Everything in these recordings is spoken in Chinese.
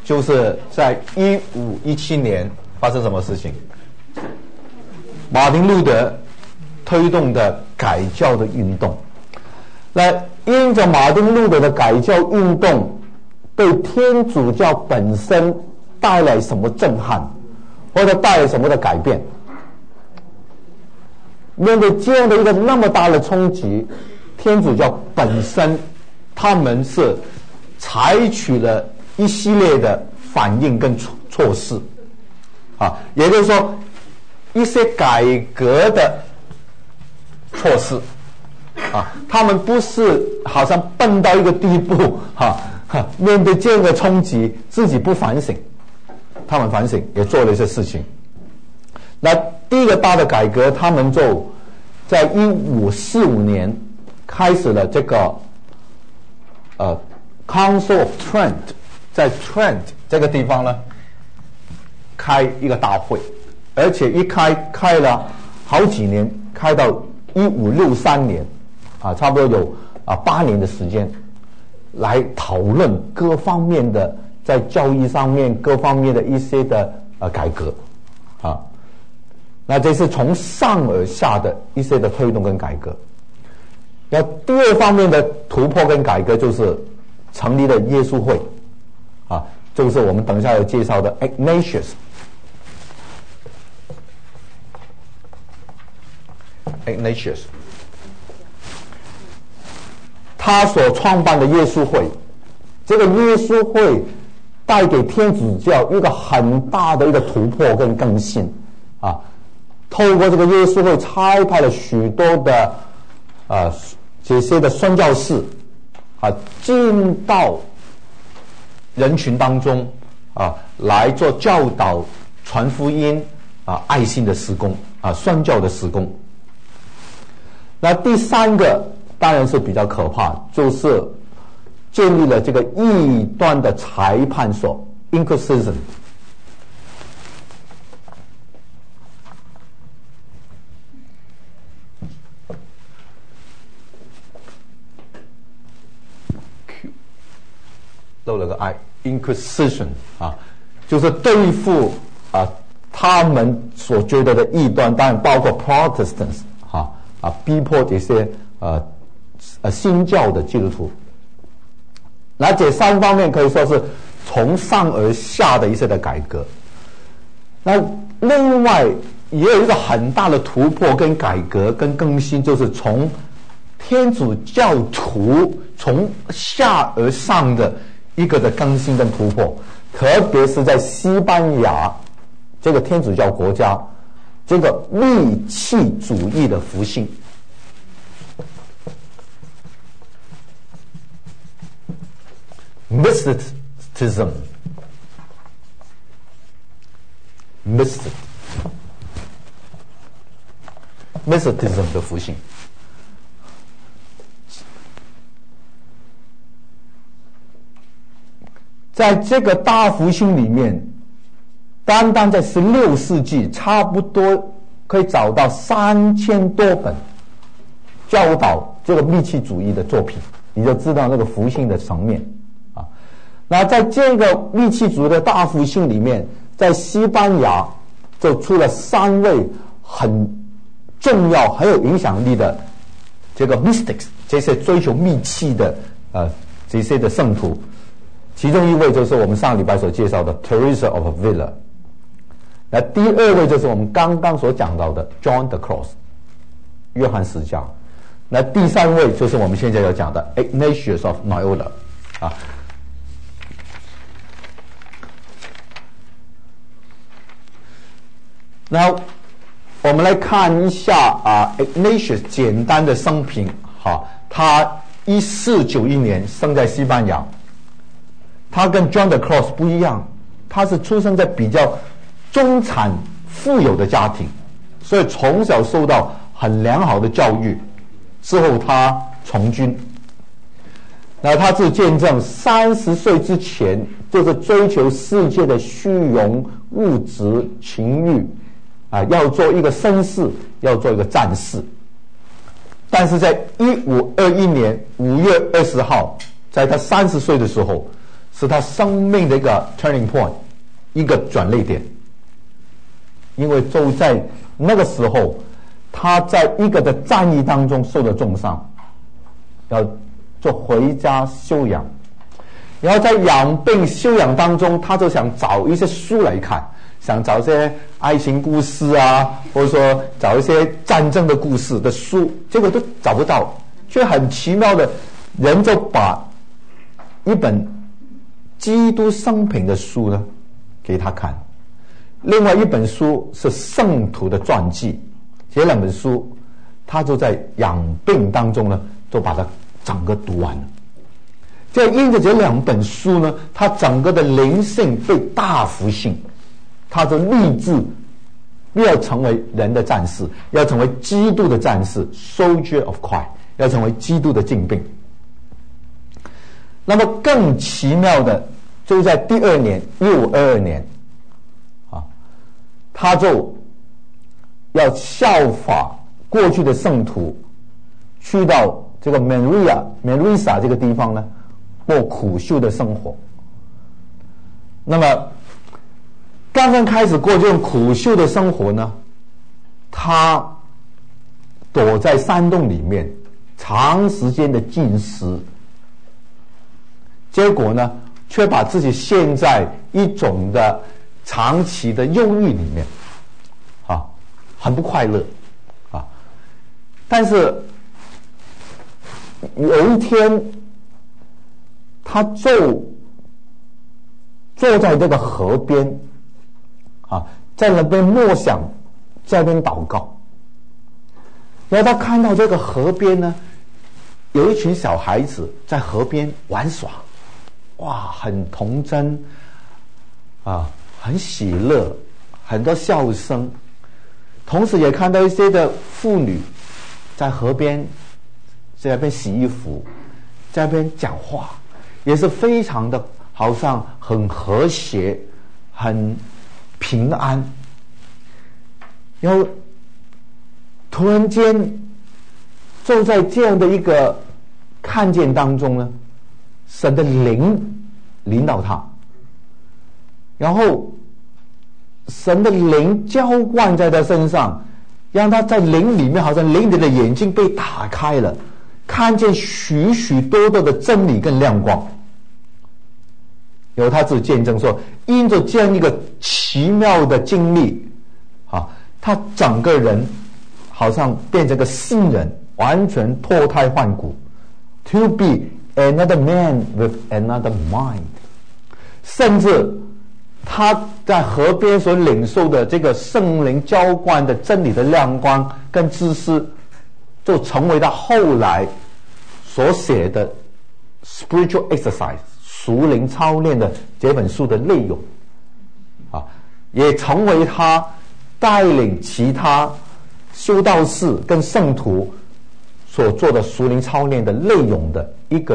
就是在1517年发生什么事情？马丁路德推动的改教的运动。那因着马丁路德的改教运动对天主教本身带来什么震撼，或者带来什么的改变？面对这样的一个那么大的冲击，天主教本身他们是采取了一系列的反应跟措施也就是说一些改革的措施他们不是好像笨到一个地步面对这样的冲击自己不反省，他们反省也做了一些事情。那第一个大的改革，他们就在1545年开始了这个Council of Trent， 在 Trent 这个地方呢开一个大会，而且一开了好几年，开到1563年差不多有8年的时间来讨论各方面的在教育上面各方面的一些的改革那这是从上而下的一些的推动跟改革。那第二方面的突破跟改革就是成立了耶稣会就是我们等一下要介绍的 Ignatius。 他所创办的耶稣会，这个耶稣会带给天主教一个很大的一个突破跟更新透过这个耶稣会差派了许多的这些的宣教士进到人群当中来做教导、传福音爱心的事工宣教的事工。那第三个当然是比较可怕，就是建立了这个异端的裁判所 Inquisition。漏了个 I， Inquisition 就是对付他们所觉得的异端，当然包括 Protestants 逼迫这些新教的基督徒。那这三方面可以说是从上而下的一些的改革。那另外也有一个很大的突破跟改革跟更新，就是从天主教徒从下而上的一个的更新跟突破，特别是在西班牙这个天主教国家，这个密契主义的复兴。Mysticism 的复兴。在这个大复兴里面，单单在16世纪差不多可以找到3000多本教导这个密契主义的作品，你就知道那个复兴的层面那在这个密契主义的大复兴里面，在西班牙就出了3位很重要很有影响力的这个 mystics， 这些追求密契的这些的圣徒。其中一位就是我们上礼拜所介绍的 Teresa of Avila， 那第二位就是我们刚刚所讲到的 John the Cross， 约翰十架。那第三位就是我们现在要讲的 Ignatius of Loyola那我们来看一下Ignatius 简单的生平他1491年生在西班牙。他跟 John the Cross 不一样，他是出生在比较中产富有的家庭，所以从小受到很良好的教育。之后他从军，那他是见证30岁之前就是追求世界的虚荣、物质、情欲要做一个绅士，要做一个战士。但是在1521年5月20号，在他30岁的时候， 是他生命的一个 turning point， 一个转捩点。因为就在那个时候，他在一个的战役当中受了重伤，要就回家休养。然后在养病休养当中，他就想找一些书来看，想找一些爱情故事啊，或者说找一些战争的故事的书，结果都找不到。却很奇妙的，人就把一本基督生平的书呢给他看，另外一本书是圣徒的传记，这两本书他就在养病当中呢就把它整个读完了。就因着这两本书呢，他整个的灵性被大复兴，他就立志要成为人的战士，要成为基督的战士 ，Soldier of Christ， 要成为基督的精兵。那么更奇妙的，就在第二年1522年，他就要效法过去的圣徒，去到这个 Manresa 这个地方呢，过苦修的生活。那么刚刚开始过这种苦修的生活呢，他躲在山洞里面长时间的禁食，结果呢却把自己陷在一种的长期的忧郁里面，很不快乐但是有一天，他就坐在这个河边在那边默想，在那边祷告。然后他看到这个河边呢，有一群小孩子在河边玩耍，哇，很童真很喜乐，很多笑声。同时也看到一些的妇女在河边，在那边洗衣服，在那边讲话，也是非常的好像很和谐，很平安。然后突然间就在这样的一个看见当中呢，神的灵领导他，然后神的灵浇灌在他身上，让他在灵里面好像灵里的眼睛被打开了，看见许许多多的真理跟亮光。然后他自己见证说，因着这样一个奇妙的经历他整个人好像变成个新人，完全脱胎换骨， to be another man with another mind。 甚至他在河边所领受的这个圣灵浇灌的真理的亮光跟知识，就成为他后来所写的 spiritual exercise 属灵操练的这本书的内容也成为他带领其他修道士跟圣徒所做的属灵操练的内容的一个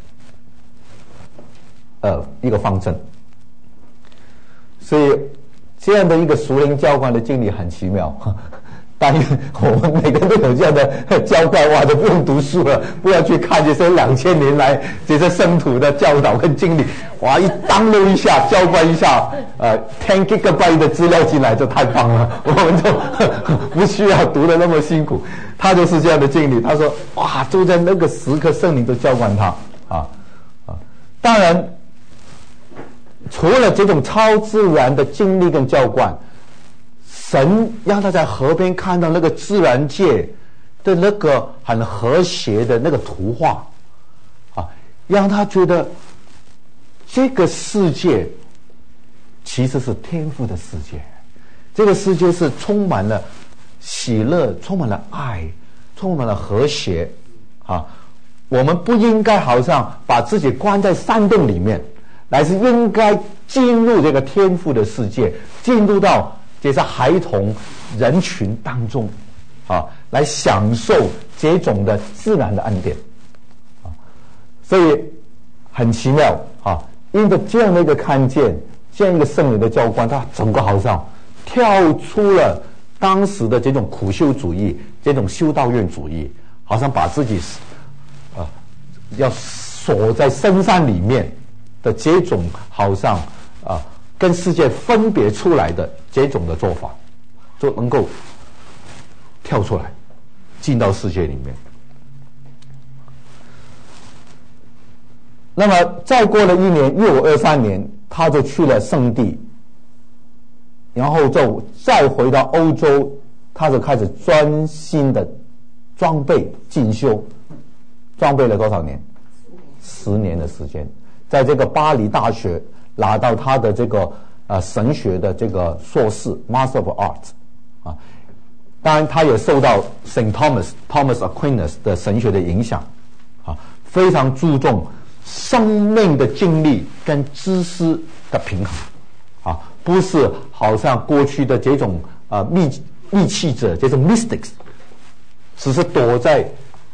方针。所以这样的一个属灵浇灌的经历很奇妙，但愿我们每个人都有这样的浇灌，哇，都不用读书了，不要去看这些2000年来这些圣徒的教导跟经历，哇，一download一下，浇灌一下10 GB 的资料进来就太棒了，我们就不需要读得那么辛苦。他就是这样的经历，他说哇，就在那个时刻圣灵都浇灌他当然除了这种超自然的经历跟浇灌，神让他在河边看到那个自然界的那个很和谐的那个图画让他觉得这个世界其实是天父的世界，这个世界是充满了喜乐，充满了爱，充满了和谐我们不应该好像把自己关在山洞里面，乃是应该进入这个天父的世界，进入到这些孩童人群当中来享受这种的自然的恩典所以很奇妙因着这样的一个看见，这样一个圣灵的浇灌，他整个好像跳出了当时的这种苦修主义，这种修道院主义，好像把自己要锁在深山里面的这种好像跟世界分别出来的这种的做法，就能够跳出来进到世界里面。那么再过了一年，1523年，他就去了圣地，然后就再回到欧洲，他就开始专心的装备进修，装备了多少年？10年的时间，在这个巴黎大学拿到他的这个神学的这个硕士 Master of Arts 啊，当然他也受到 Saint Thomas Aquinas 的神学的影响啊，非常注重生命的经历跟知识的平衡啊，不是好像过去的这种密契者，这种 mystics， 只是躲在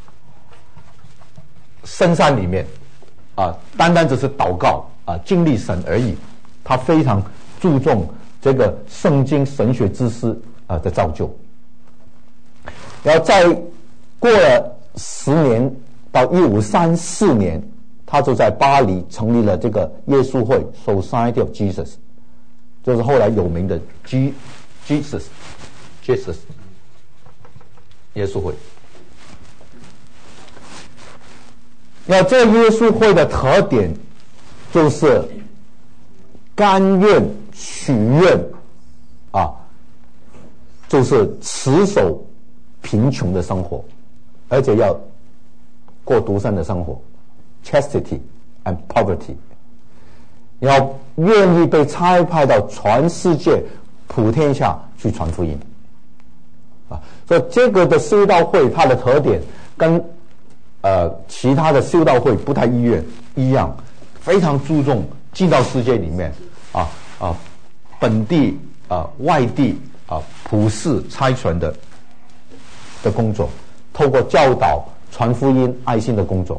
深山里面单单只是祷告经历神而已。他非常注重这个圣经神学知识的造就。然后再过了10年，到1534年，他就在巴黎成立了这个耶稣会 Society of Jesus， 就是后来有名的 Jesus 耶稣会。那这耶稣会的特点就是甘愿许愿就是持守贫穷的生活，而且要过独身的生活 chastity and poverty， 要愿意被差派到全世界普天下去传福音所以这个的修道会它的特点跟其他的修道会不太一样，非常注重进到世界里面本地外地普世差传的工作，透过教导传福音爱心的工作。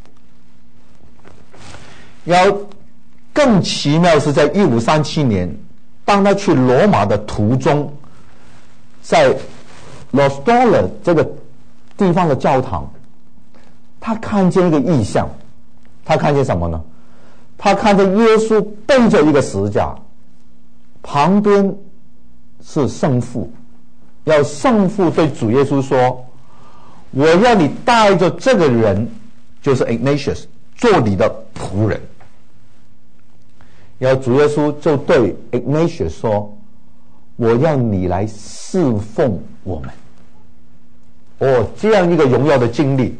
然后更奇妙是在1537年，当他去罗马的途中，在 Los Dolores 这个地方的教堂，他看见一个异象。他看见什么呢？他看见耶稣背着一个十字架，旁边是圣父，要圣父对主耶稣说，我要你带着这个人，就是 Ignatius 做你的仆人。然后主耶稣就对 Ignatius 说，我要你来侍奉我们。这样一个荣耀的经历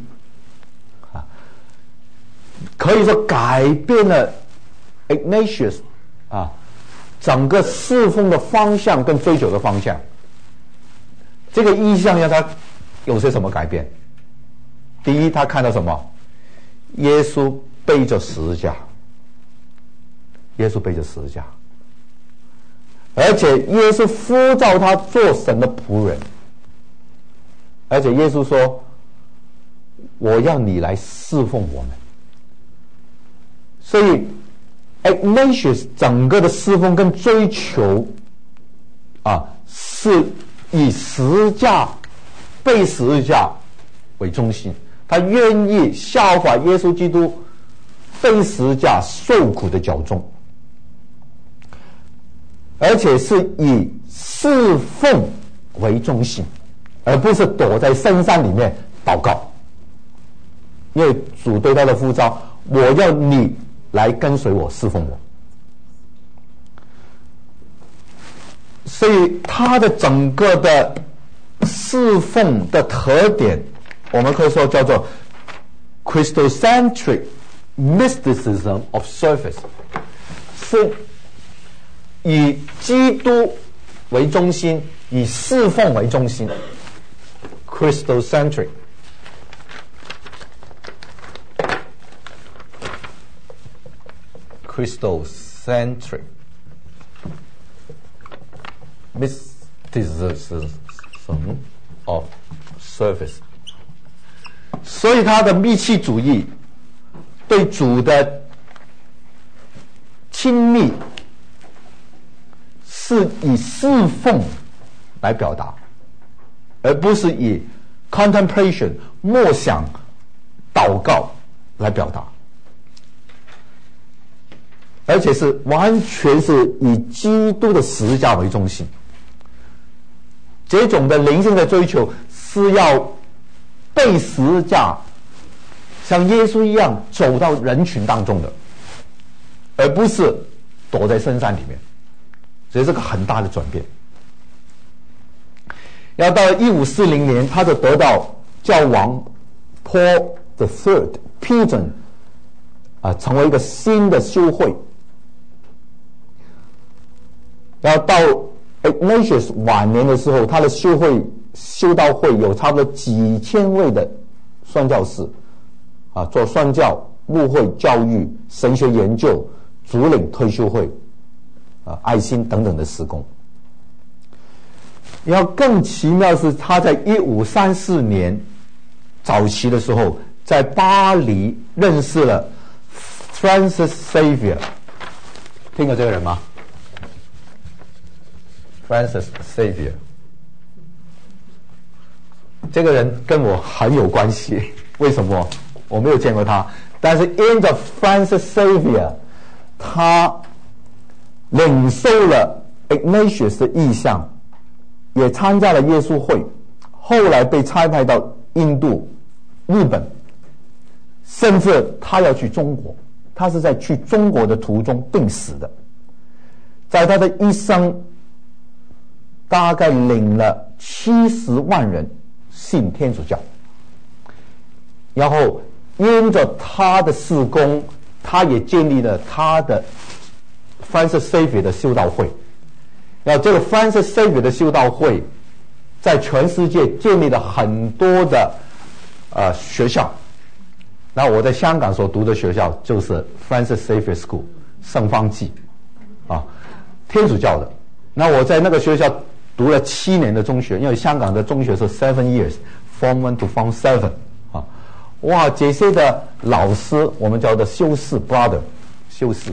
可以说改变了 Ignatius 整个侍奉的方向跟追求的方向。这个意象让他有些什么改变？第一，他看到什么？耶稣背着十字架，耶稣背着十字架，而且耶稣呼召他做神的仆人，而且耶稣说，我要你来侍奉我们。所以 Ignatius 整个的侍奉跟追求是以十字架背十字架为中心，他愿意效法耶稣基督背十字架受苦的脚踪，而且是以侍奉为中心，而不是躲在深山里面祷告。因为主对他的呼召，我要你来跟随我，侍奉我。所以他的整个的侍奉的特点，我们可以说叫做 Christocentric mysticism of service， 是以基督为中心，以侍奉为中心。Christocentric mysticism of service， 所以他的密契主义对主的亲密是以侍奉来表达，而不是以 contemplation 默想祷告来表达。 而且是完全是以基督的十字架为中心。这种的灵性的追求是要被十字架像耶稣一样走到人群当中的，而不是躲在深山里面。所以这个很大的转变。要到1540年，他就得到教皇 Paul III 批准成为一个新的修会。要到 Ignatius 晚年的时候，他的修道会有差不多几千位的宣教士做宣教、牧会、教育、神学研究、主领退休会、爱心等等的事工。然后更奇妙是，他在1534年早期的时候，在巴黎认识了 Francis Xavier， 听过这个人吗？ Francis Xavier 这个人跟我很有关系，为什么？我没有见过他，但是因着 Francis Xavier， 他领受了 Ignatius 的意向，也参加了耶稣会，后来被差派到印度、日本，甚至他要去中国，他是在去中国的途中病死的。在他的一生，大概领了70万人信天主教，然后因着他的事工，他也建立了他的 Francis Xavier 的修道会。然后这个 Francis Xavier 的修道会在全世界建立了很多的学校。那我在香港所读的学校就是 Francis Xavier School 圣方济天主教的。那我在那个学校读了7年的中学，因为香港的中学是7 years Form 1 to Form 7哇，这些的老师我们叫的修士 brother 修士，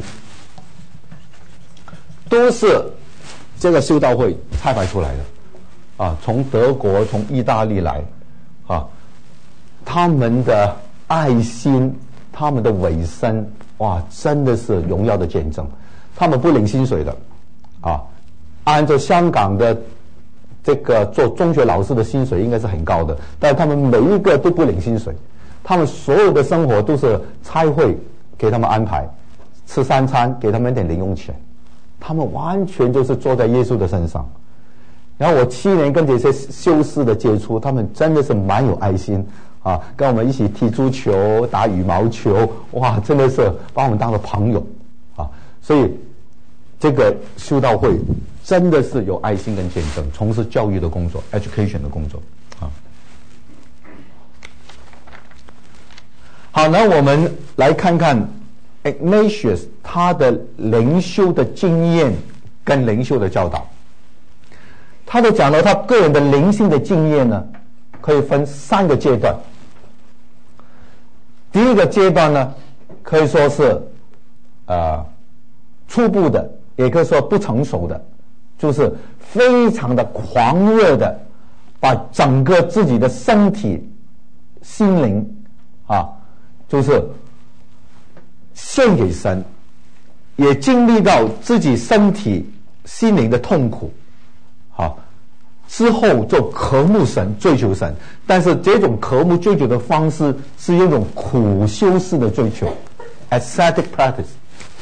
都是这个修道会差派出来的从德国、从意大利来他们的爱心、他们的委身，哇，真的是荣耀的见证。他们不领薪水的按照香港的这个做中学老师的薪水应该是很高的，但他们每一个都不领薪水，他们所有的生活都是差会给他们安排，吃3餐，给他们一点零用钱，他们完全就是坐在耶稣的身上。然后我7年跟这些修士的接触，他们真的是蛮有爱心跟我们一起踢足球、打羽毛球，哇，真的是把我们当作朋友所以这个修道会真的是有爱心跟见证，从事教育的工作 education 的工作好，那我们来看看 Ignatius 他的灵修的经验跟灵修的教导。他都讲了他个人的灵性的经验呢，可以分3个阶段。第一个阶段呢，可以说是初步的，也可以说不成熟的，就是非常的狂热的把整个自己的身体心灵就是献给神，也经历到自己身体心灵的痛苦之后就渴慕神、追求神，但是这种渴慕追求的方式是一种苦修式的追求 ascetic practice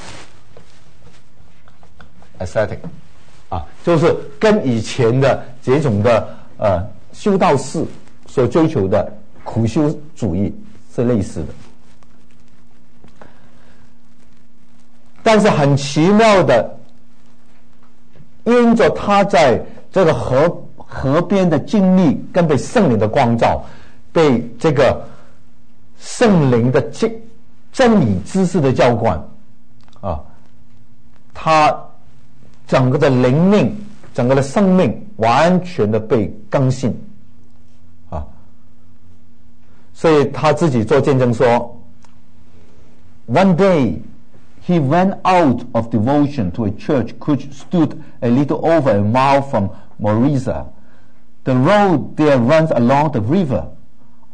ascetic 就是跟以前的这种的修道士所追求的苦修主义是类似的。但是很奇妙的，因着他在这个河边的经历跟被圣灵的光照，被这个圣灵的真理知识的浇灌他整个的灵命、整个的生命完全的被更新所以他自己做见证说 One day he went out of devotion to a church which stood a little over a mile from Morisa. The road there runs along the river.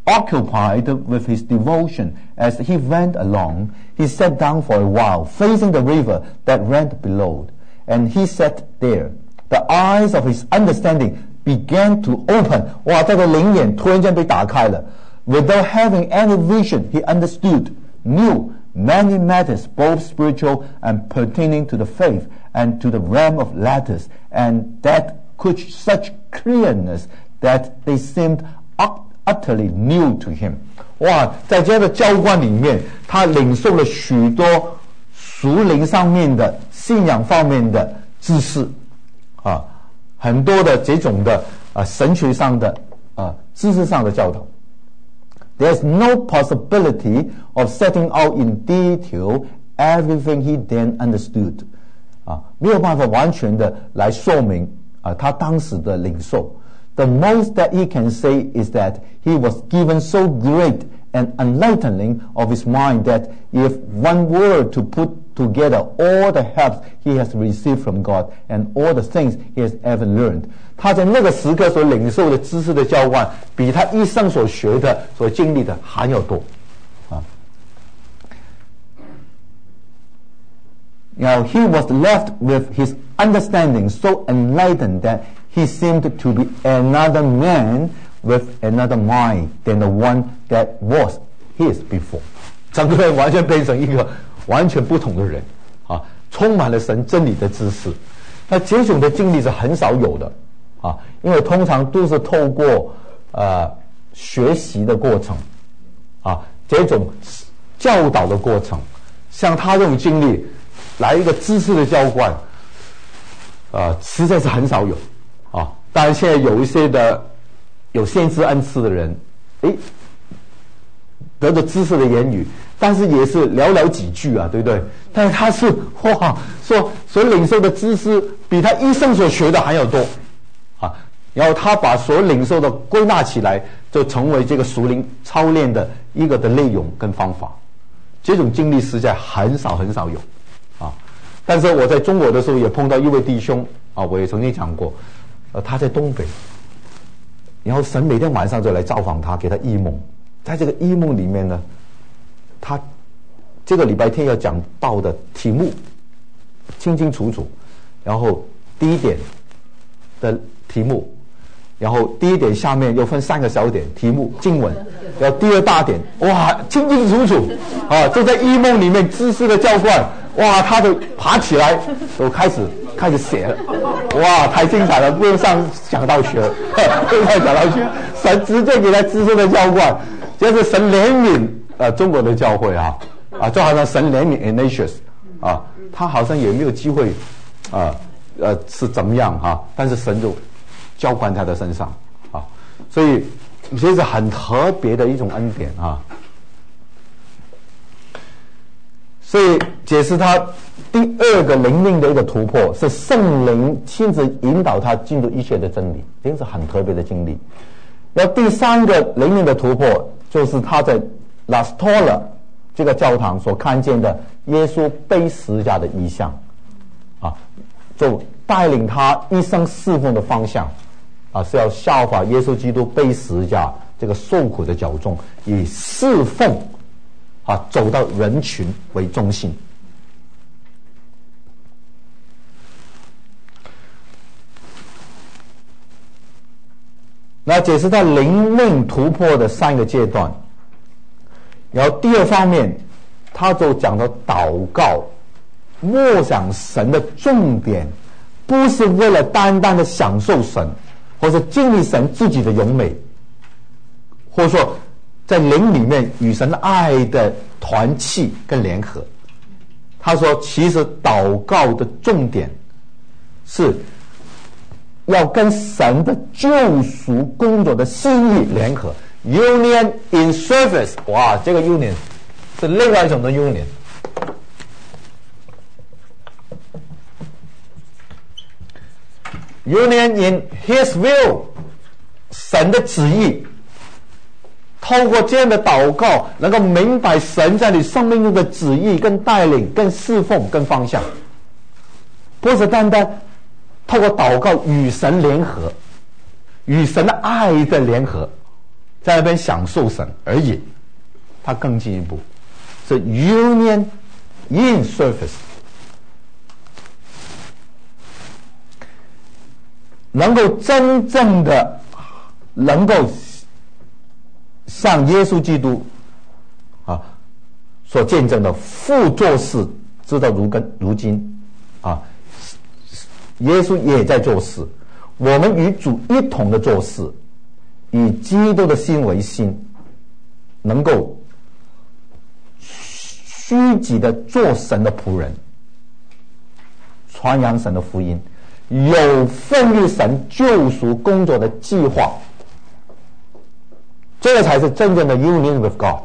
Occupied with his devotion as he went along, he sat down for a while, facing the river that ran below. And he sat there. The eyes of his understanding began to open. 哇，这个灵眼突然间被打开了。Without having any vision, he understood, knew many matters, both spiritual and pertaining to the faith and to the realm of letters, and that could such clearness that they seemed utterly new to him. 哇，在这样的浇灌里面，他领受了许多属灵上面的信仰方面的知识啊，很多的这种的神学上的知识上的教导。There's no possibility of setting out in detail everything he then understood. 没有办法完全的来说明他当时的领受。The most that he can say is that he was given so great an enlightening of his mind that if one were to put together all the help he has received from God and all the things he has ever learned, 他在那个时刻所领受的知识的浇灌，比他一生所学的、所经历的还要多。Now he was left with his understanding so enlightened that he seemed to be another man with another mind than the one that was his before. 整个人完全变成一个完全不同的人充满了神真理的知识。那这种的经历是很少有的因为通常都是透过学习的过程这种教导的过程，像他这种经历来一个知识的浇灌实在是很少有当然现在有一些的有先知恩赐的人得着知识的言语，但是也是寥寥几句对不对？但是他是所领受的知识比他一生所学的还要多然后他把所领受的归纳起来，就成为这个属灵操练的一个的内容跟方法。这种经历实在很少很少有但是我在中国的时候也碰到一位弟兄我也曾经讲过他在东北，然后神每天晚上就来造访他，给他异梦。在这个异梦里面呢，他这个礼拜天要讲到的题目清清楚楚，然后第一点的题目，然后第一点下面又分3个小点题目经文，然后第二大点哇清清楚楚就在异梦里面知识的浇灌，哇他就爬起来都开始写了，哇太精彩了，不用上讲道学不用上讲道学，神直接给他知识的浇灌，就是神怜悯中国的教会就好像神怜悯 Ignatius 他好像也没有机会是怎么样但是神就浇灌他的身上所以这是很特别的一种恩典所以解释他第二个灵命的一个突破是圣灵亲自引导他进入一切的真理，这是很特别的经历。然后第3个灵命的突破就是他在拉斯托拉这个教堂所看见的耶稣背十字架的意象就带领他一生侍奉的方向是要效法耶稣基督背十字架这个受苦的脚踪，以侍奉走到人群为中心。那解释到灵命突破的3个阶段，然后第2方面他就讲到祷告默想神的重点不是为了单单的享受神或者经历神自己的荣美，或者说在灵里面与神爱的团契跟联合。他说其实祷告的重点是要跟神的救赎工作的心意联合， Union in service。 哇，这个 Union 是另外一种的 Union。 Union in His will， 神的旨意，透过这样的祷告能够明白神在你生命中的旨意跟带领跟侍奉跟方向，不是单单透过祷告与神联合，与神的爱的联合， 在那边享受神而已，他更进一步，是 union in service， 能够真正的能够像耶稣基督所见证的父做事，直到如今耶稣也在做事，我们与主一同的做事，以基督的心为心，能够虚己的做神的仆人，传扬神的福音，有份于神救赎工作的计划，这个才是真正的 union with God。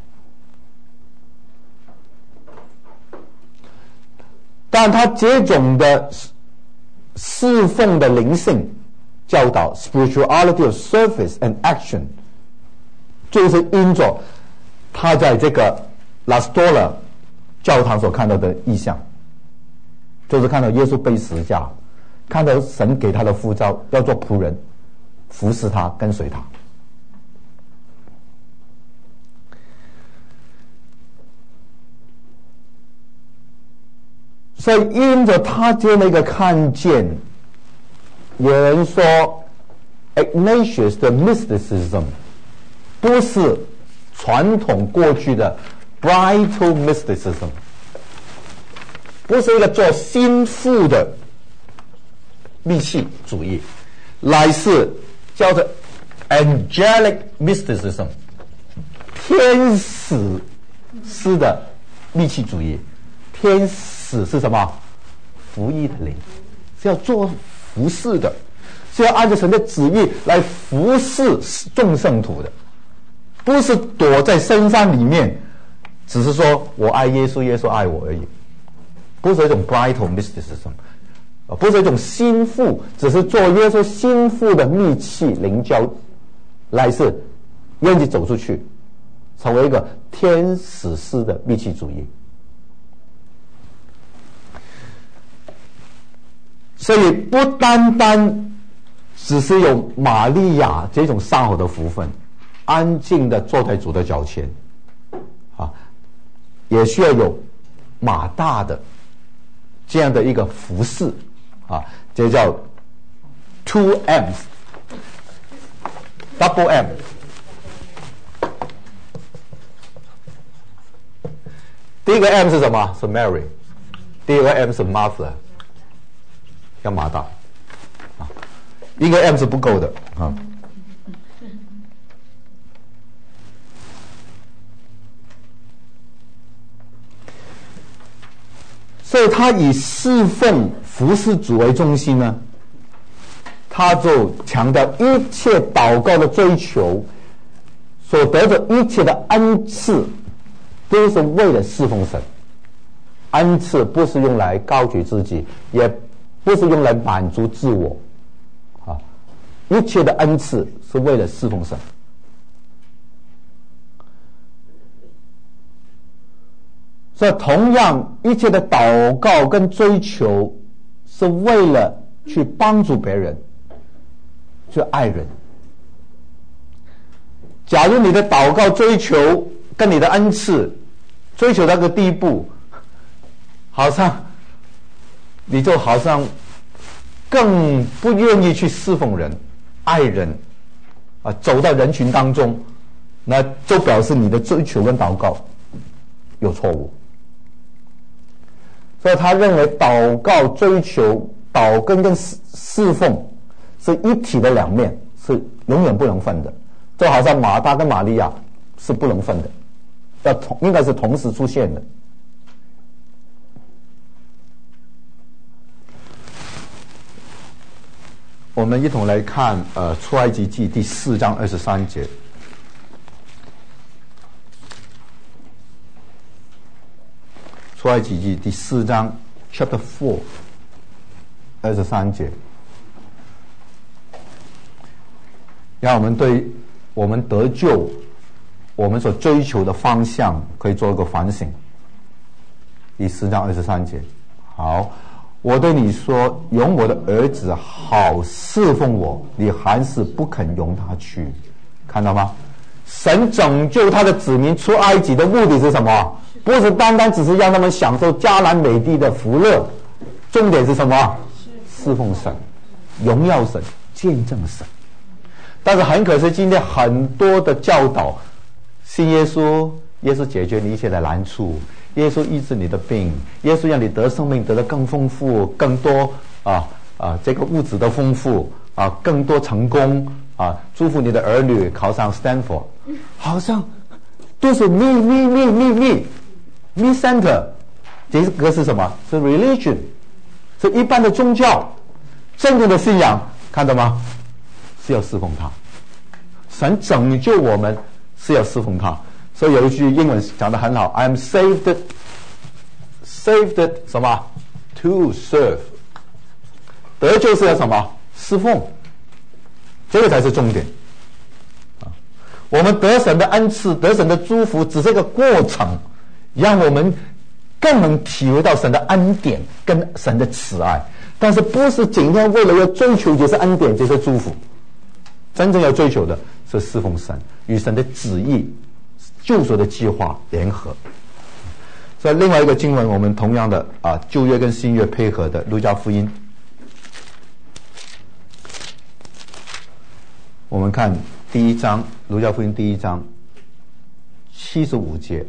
但他这种的侍奉的灵性教导 spirituality of service and action， 就是因着他在这个拉斯多拉教堂所看到的意象，就是看到耶稣背十字架，看到神给他的呼召，要做仆人，服侍他，跟随他。所以因着他这样的一个看见，有人说 Ignatius 的 mysticism 不是传统过去的 Brito mysticism， 不是一个做心腹的密契主义，乃是叫做 angelic mysticism， 天使式的密契主义。天使是什么？服役的灵，是要做服侍的，是要按照神的旨意来服侍众圣徒的，不是躲在深山里面，只是说我爱耶稣，耶稣爱我而已，不是一种 Brito mysticism， 不是一种心腹，只是做耶稣心腹的密契灵交，乃是愿意走出去，成为一个天使式的密契主义。所以不单单只是有玛利亚这种上好的福分，安静的坐在主的脚前也需要有马大的这样的一个服侍这叫 two M's double M。 第一个 M 是什么？是 Mary。 第二个 M 是 Martha， 要马大一个 M 是不够的所以他以侍奉服侍主为中心呢，他就强调一切祷告的追求，所得的一切的恩赐都是为了侍奉神。恩赐不是用来高举自己，也不是用来满足自我一切的恩赐是为了侍奉神。所以同样一切的祷告跟追求是为了去帮助别人，去爱人。假如你的祷告追求跟你的恩赐追求到个地步，好像你就好像更不愿意去侍奉人、爱人走到人群当中，那就表示你的追求跟祷告有错误。所以他认为祷告、追求、祷跟侍奉是一体的两面，是永远不能分的。就好像马大跟玛利亚是不能分的，应该是同时出现的。我们一同来看出埃及记第4章23节。出埃及记第4章 Chapter 4 23节，让我们对我们得救我们所追求的方向可以做一个反省。第4章23节，好，我对你说，容我的儿子好侍奉我，你还是不肯容他去。看到吗？ 神拯救他的子民出埃及的目的是什么？不是单单只是让他们享受迦南美地的福乐，重点是什么？侍奉神，荣耀神，见证神。但是很可惜，今天很多的教导，信耶稣，耶稣解决你一切的难处，耶稣医治你的病，耶稣让你得生命得得更丰富，更多这个物质的丰富更多成功祝福你的儿女考上 Stanford， 好像都是 me center， 这个是什么？是 religion， 是一般的宗教。真正的信仰，看到吗？是要侍奉他。神拯救我们是要侍奉他。所以有一句英文讲得很好 ，I am saved 什么 ？To serve。得救是要什么？侍奉。这个才是重点。我们得神的恩赐，得神的祝福，只是一个过程，让我们更能体会到神的恩典跟神的慈爱。但是不是今天为了要追求这些恩典这些祝福，真正要追求的是侍奉神，与神的旨意救赎的计划联合。所以另外一个经文我们同样的旧约跟新约配合的路加福音，我们看第一章，路加福音第一章75节，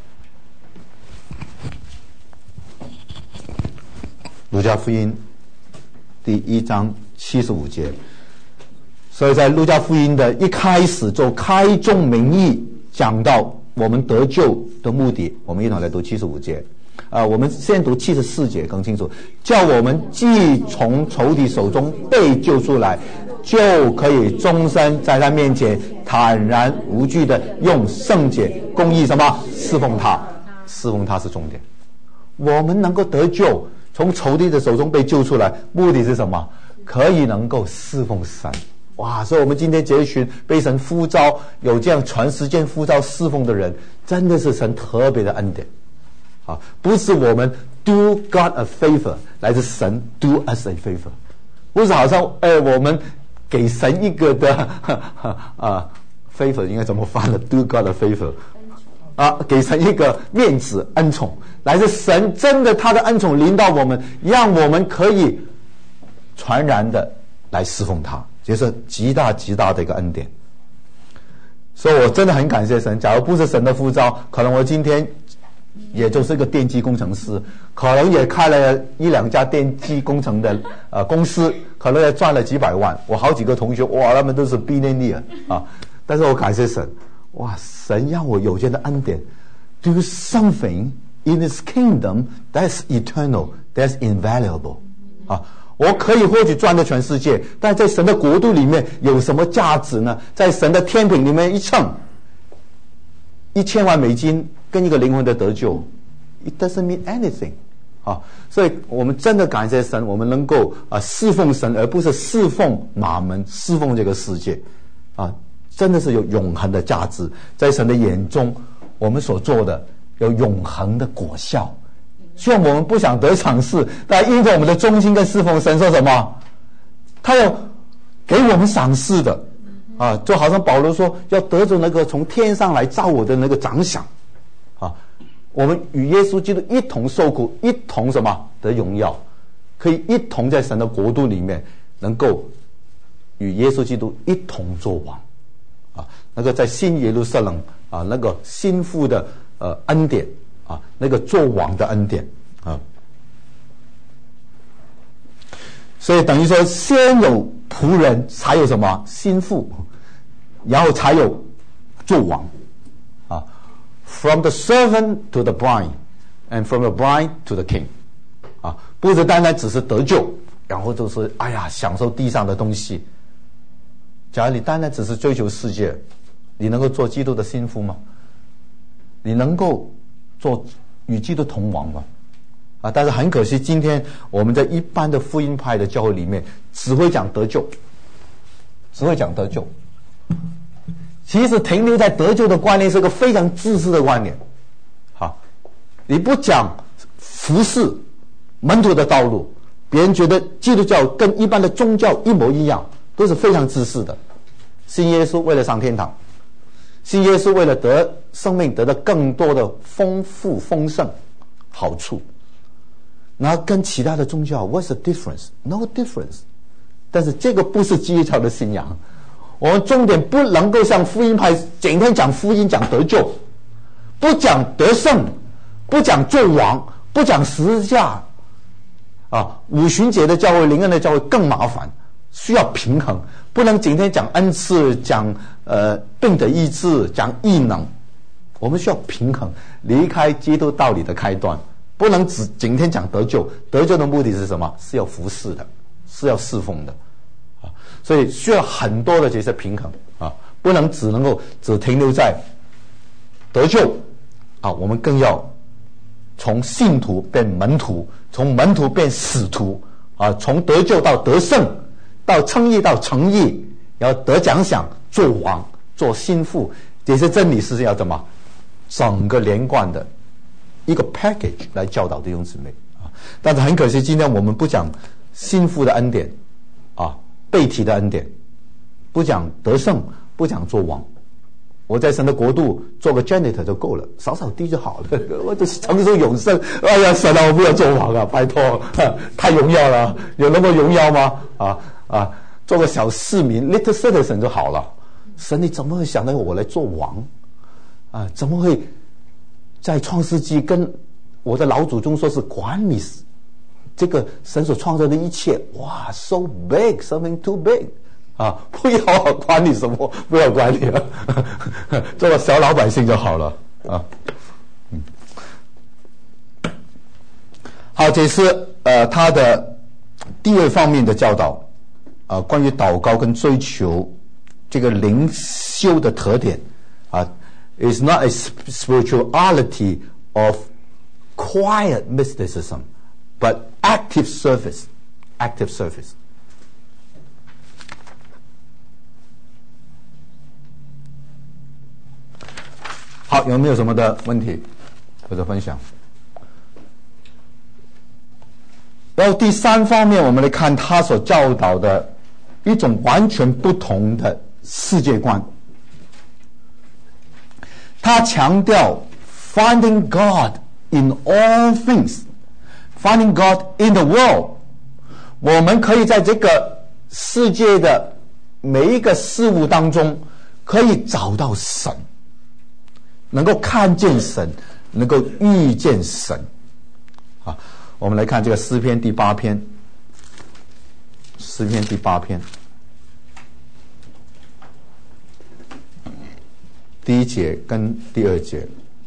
路加福音第一章75节。所以在路加福音的一开始就开宗明义讲到我们得救的目的。我们一同来读75节。我们先读74节更清楚。叫我们既从仇敌手中被救出来，就可以终身在他面前坦然无惧的用圣洁公义什么侍奉他。侍奉他是重点。我们能够得救，从仇敌的手中被救出来，目的是什么？可以能够侍奉神。哇！所以我们今天这一群被神呼召，有这样全时间呼召侍奉的人，真的是神特别的恩典不是我们 do God a favor， 来自神 do us a favor， 不是好像我们给神一个的favor 应该怎么翻呢？ do God a favor 给神一个面子恩宠，来自神真的他的恩宠临到我们，让我们可以全然的来侍奉他，这是极大极大的一个恩典。所以我真的很感谢神，假如不是神的呼召，可能我今天也就是一个电机工程师，可能也开了一两家电机工程的公司，可能也赚了几百万。我好几个同学，哇，他们都是 billionaire 但是我感谢神，哇，神让我有这样的恩典 ，do something in His kingdom that's eternal, that's invaluable 我可以或许赚了全世界，但在神的国度里面有什么价值呢？在神的天平里面一称，1000万美金跟一个灵魂的得救 ，it doesn't mean anything 所以我们真的感谢神，我们能够侍奉神，而不是侍奉马门，侍奉这个世界真的是有永恒的价值，在神的眼中，我们所做的有永恒的果效。虽然我们不想得赏赐，但因着我们的忠心跟侍奉，神说什么？他要给我们赏赐的就好像保罗说，要得着那个从天上来照我的那个奖赏我们与耶稣基督一同受苦，一同什么得荣耀，可以一同在神的国度里面，能够与耶稣基督一同作王那个在新耶路撒冷那个心腹的恩典那个作王的恩典所以等于说，先有仆人，才有什么心腹，然后才有作王From the servant to the bride, and from the bride to the king 不是单单只是得救，然后就是享受地上的东西。假如你单单只是追求世界，你能够做基督的心腹吗？你能够做与基督同王吗？但是很可惜，今天我们在一般的福音派的教会里面，只会讲得救，只会讲得救。其实停留在得救的观念是个非常自私的观念你不讲服侍门徒的道路，别人觉得基督教跟一般的宗教一模一样，都是非常自私的。信耶稣为了上天堂， 信耶稣为了得生命，得到更多的丰富丰盛好处。然后跟其他的宗教 ，What's the difference? No difference。但是这个不是基督教的信仰。我们重点不能够像福音派整天讲福音，讲得救，不讲得胜，不讲做王，不讲十字架。五旬节的教会、灵恩的教会更麻烦，需要平衡，不能整天讲恩赐，讲病的医治，讲异能。我们需要平衡，离开基督道理的开端，不能只整天讲得救。得救的目的是什么？是要服侍的，是要侍奉的。所以需要很多的这些平衡不能只停留在得救我们更要从信徒变门徒，从门徒变使徒从得救到得胜，到称义到成义，要得奖赏，做王，做心腹，这些真理是要怎么整个连贯的一个 package 来教导弟兄姊妹但是很可惜，今天我们不讲心腹的恩典被提的恩典，不讲得胜，不讲做王。我在神的国度做个 janitor 就够了，扫扫地就好了。我就是承受永生。哎呀，神啊，我不要做王啊，拜托，太荣耀了，有那么荣耀吗？做个小市民 little citizen 就好了。神，你怎么会想到我来做王怎么会在创世纪跟我的老祖宗说是管理这个神所创造的一切？哇 ，so big, something too big 不要管理什么，不要管理了，做个小老百姓就好了好，这是他的第二方面的教导关于祷告跟追求这个灵修的特点is not a spirituality of quiet mysticism, but active service. Active service. 好，有没有什么的问题或者分享？然后第三方面，我们来看他所教导的一种完全不同的世界观。他强调 finding God in all things, finding God in the world. 我们可以在这个世界的每一个事物当中可以找到神，能够看见神，能够遇见神我们来看这个诗篇第8篇，诗篇第8篇第1节跟第2节。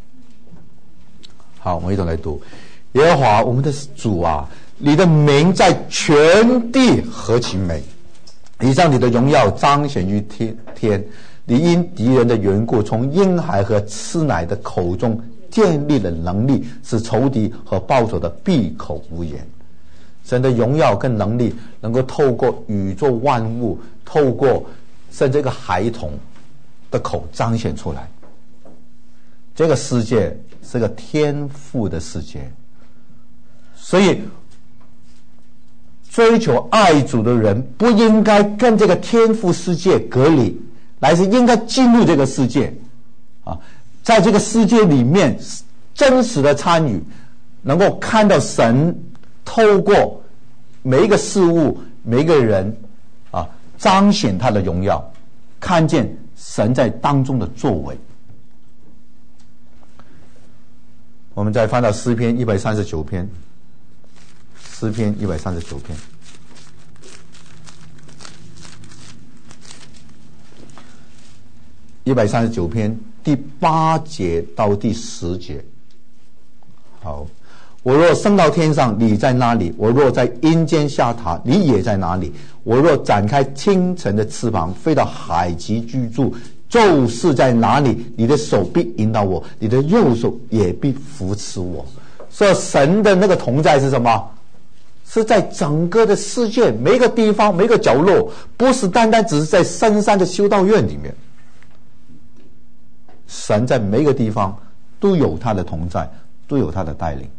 好，我们一同来读。耶和华我们的主啊，你的名在全地何其美，你将你的荣耀彰显于天，你因敌人的缘故，从婴孩和吃奶的口中建立了能力，使仇敌和报仇的闭口无言。神的荣耀跟能力能够透过宇宙万物，透过甚至一个孩童的口彰显出来。这个世界是个天赋的世界，所以追求爱主的人不应该跟这个天赋世界隔离，乃是应该进入这个世界在这个世界里面真实的参与，能够看到神透过每一个事物每一个人彰显他的荣耀，看见神在当中的作为。我们再翻到诗篇139篇，诗篇139篇139篇第8节到第10节。好，我若升到天上，你在哪里？我若在阴间下榻，你也在哪里？我若展开清晨的翅膀，飞到海极居住，就是在哪里，你的手必引导我，你的右手也必扶持我。所以神的那个同在是什么？是在整个的世界每一个地方每一个角落，不是单单只是在深山的修道院里面。神在每一个地方都有他的同在，都有他的带领。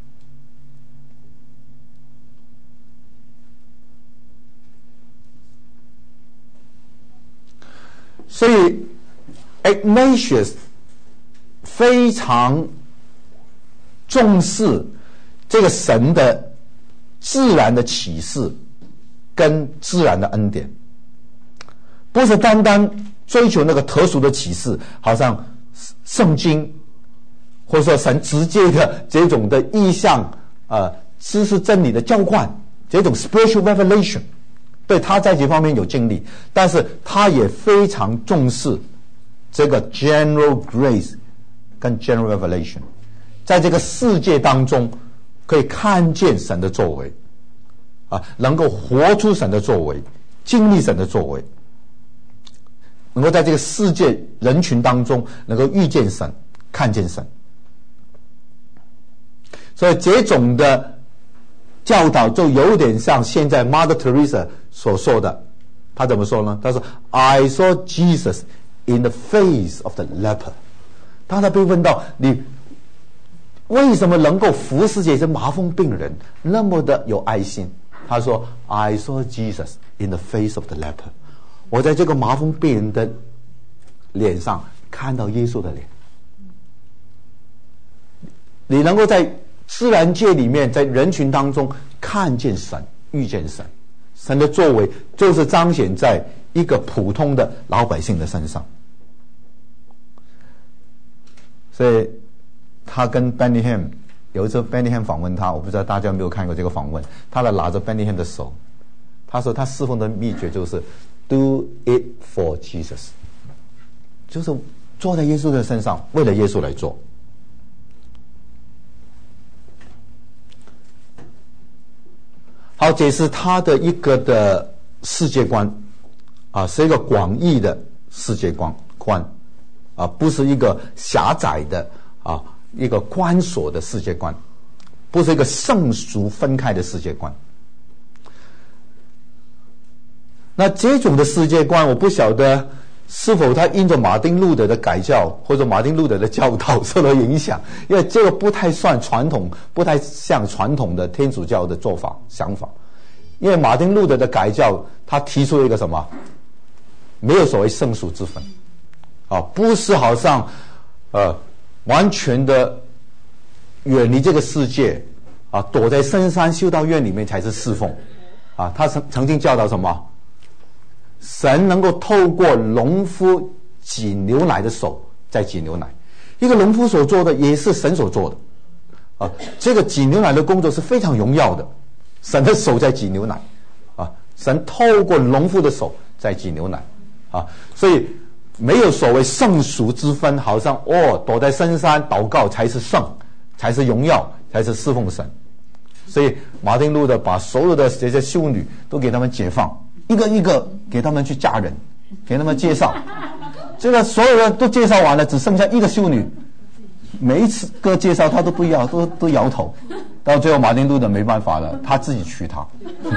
所以 Ignatius 非常重视这个神的自然的启示跟自然的恩典，不是单单追求那个特殊的启示，好像圣经或者说神直接的这种的意象知识真理的浇灌，这种 spiritual revelation， 对，他在这方面有经历，但是他也非常重视这个 general grace 跟 general revelation， 在这个世界当中可以看见神的作为能够活出神的作为，经历神的作为，能够在这个世界人群当中能够遇见神，看见神。所以这种的教导就有点像现在 Mother Teresa 所说的，他怎么说呢？他说 I saw Jesus in the face of the leper。 当他被问到你为什么能够服侍这些麻风病人那么的有爱心，他说 I saw Jesus in the face of the leper。 我在这个麻风病人的脸上看到耶稣的脸。你能够在自然界里面，在人群当中看见神，遇见神，神的作为就是彰显在一个普通的老百姓的身上。所以他跟 Benny Hinn 有一次 Benny Hinn 访问他，我不知道大家有没有看过这个访问，他拿着 Benny Hinn 的手，他说他侍奉的秘诀就是 Do it for Jesus， 就是坐在耶稣的身上，为了耶稣来做。好，这是他的一个的世界观是一个广义的世界观不是一个狭窄的一个关锁的世界观，不是一个圣俗分开的世界观。那这种的世界观，我不晓得是否他因着马丁路德的改教或者马丁路德的教导受到影响，因为这个不太算传统，不太像传统的天主教的做法想法。因为马丁路德的改教，他提出了一个什么？没有所谓圣俗之分不是好像完全的远离这个世界躲在深山修道院里面才是侍奉他曾经教导什么？神能够透过农夫挤牛奶的手在挤牛奶，一个农夫所做的也是神所做的这个挤牛奶的工作是非常荣耀的，神的手在挤牛奶神透过农夫的手在挤牛奶所以没有所谓圣俗之分，好像躲在深山祷告才是圣，才是荣耀，才是侍奉神。所以马丁路德把所有的这些修女都给他们解放，一个一个给他们去嫁人，给他们介绍，这个所有人都介绍完了，只剩下一个修女，每一次个介绍他都不要，都摇头，到最后马丁路德没办法了，他自己娶她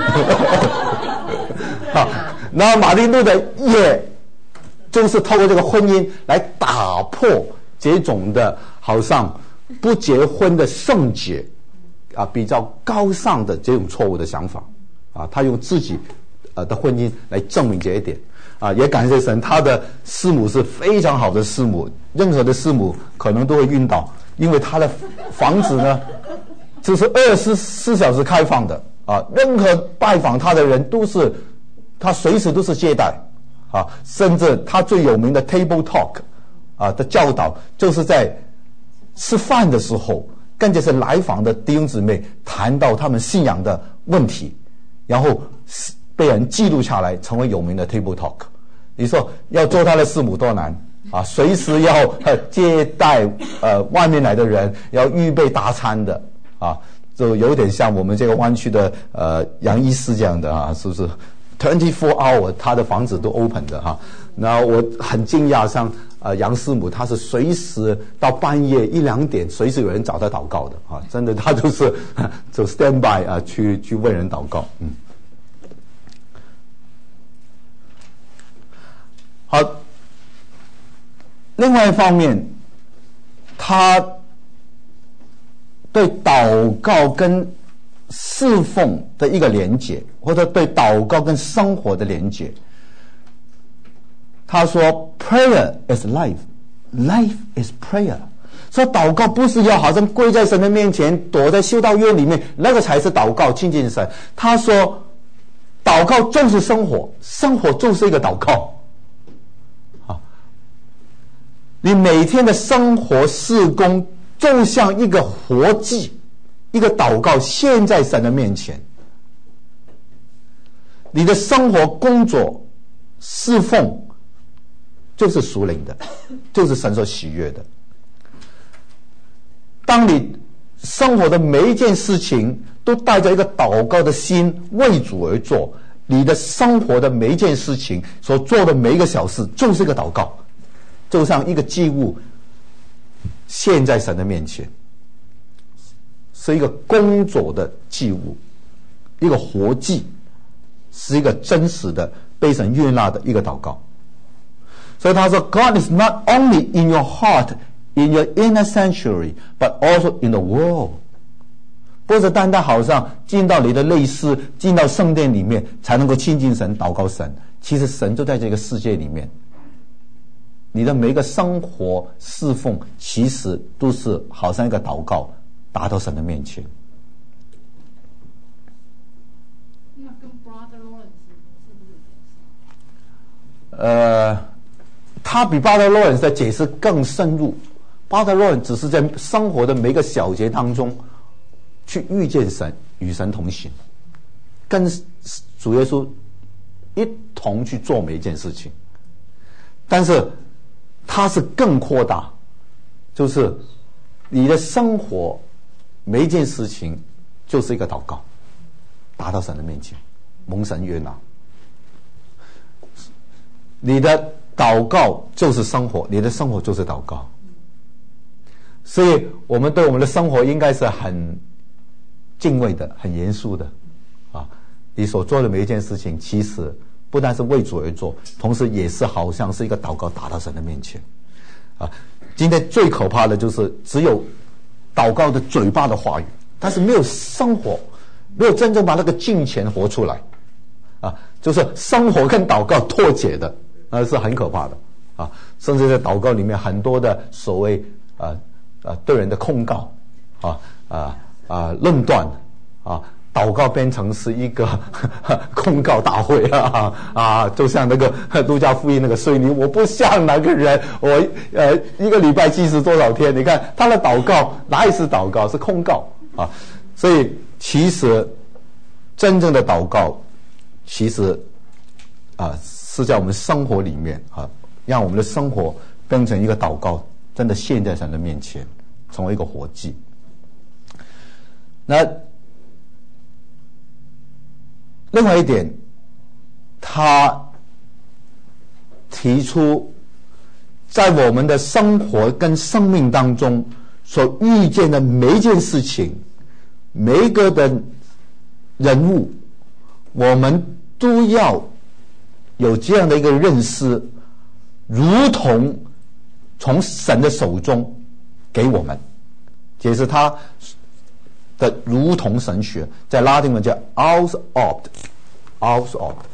那马丁路德也就是透过这个婚姻来打破这种的好像不结婚的圣洁比较高尚的这种错误的想法他用自己的婚姻来证明这一点也感谢神，他的师母是非常好的师母，任何的师母可能都会晕倒，因为他的房子呢就是24小时开放的任何拜访他的人都是他随时都是接待甚至他最有名的 table talk 的教导，就是在吃饭的时候跟这些来访的弟兄姊妹谈到他们信仰的问题，然后被人记录下来，成为有名的 table talk。 你说要做他的师母多难随时要接待外面来的人，要预备大餐的就有点像我们这个湾区的杨医师这样的是不是？24 hour 他的房子都 open 的那我很惊讶，像杨师母，他是随时到半夜1、2点，随时有人找他祷告的真的，他就是就 stand by 去为人祷告。好，另外一方面，他对祷告跟侍奉的一个连结，或者对祷告跟生活的连结。他说 prayer is life. Life is prayer. 所以祷告不是要好像跪在神的面前，躲在修道院里面，那个才是祷告亲近神。他说祷告就是生活，生活就是一个祷告。你每天的生活事工就像一个活祭，一个祷告献在神的面前。你的生活工作侍奉就是属灵的，就是神所喜悦的。当你生活的每一件事情都带着一个祷告的心为主而做，你的生活的每一件事情所做的每一个小事就是一个祷告，就像一个祭物献在神的面前，是一个工作的祭物，一个活祭，是一个真实的被神悦纳的一个祷告。所以他说 God is not only in your heart, in your inner sanctuary, but also in the world. 不是单单好像进到你的内室，进到圣殿里面才能够亲近神祷告神，其实神就在这个世界里面。你的每一个生活侍奉其实都是好像一个祷告达到神的面前。 那跟 Brother Lawrence 是不是有点像？ 他比 Brother Lawrence 的解释更深入。Brother Lawrence 只是在生活的每一个小节当中去遇见神，与神同行，跟主耶稣一同去做每一件事情。但是他是更扩大，就是你的生活每一件事情就是一个祷告，达到神的面前，蒙神悦纳。你的祷告就是生活，你的生活就是祷告。所以我们对我们的生活应该是很敬畏的，很严肃的啊！你所做的每一件事情，其实不但是为主而做，同时也是好像是一个祷告打到神的面前啊！今天最可怕的就是只有祷告的嘴巴的话语，但是没有生活，没有真正把那个敬虔活出来啊！就是生活跟祷告脱节的，是很可怕的啊！甚至在祷告里面很多的所谓对人的控告论断啊，祷告变成是一个控告大会就像那个路加福音那个税吏，我不像那个人，我一个礼拜祭祀多少天？你看他的祷告哪里是祷告，是控告啊！所以其实真正的祷告，其实是在我们生活里面让我们的生活变成一个祷告，真的献在神的面前，成为一个活祭。那另外一点，他提出在我们的生活跟生命当中所遇见的每一件事情，每一个的人物，我们都要有这样的一个认识，如同从神的手中给我们，解释他的如同神学，在拉丁文叫 aus opt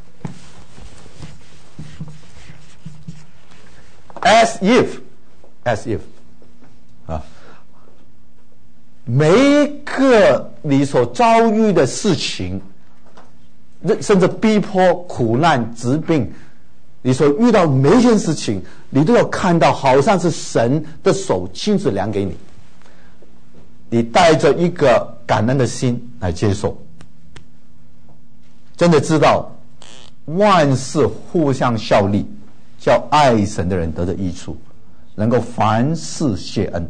as if 每一个你所遭遇的事情，甚至逼迫、苦难、疾病，你所遇到每一件事情，你都要看到好像是神的手亲自量给你，你带着一个感恩的心来接受，真的知道万事互相效力，叫爱神的人得着益处，能够凡事谢恩。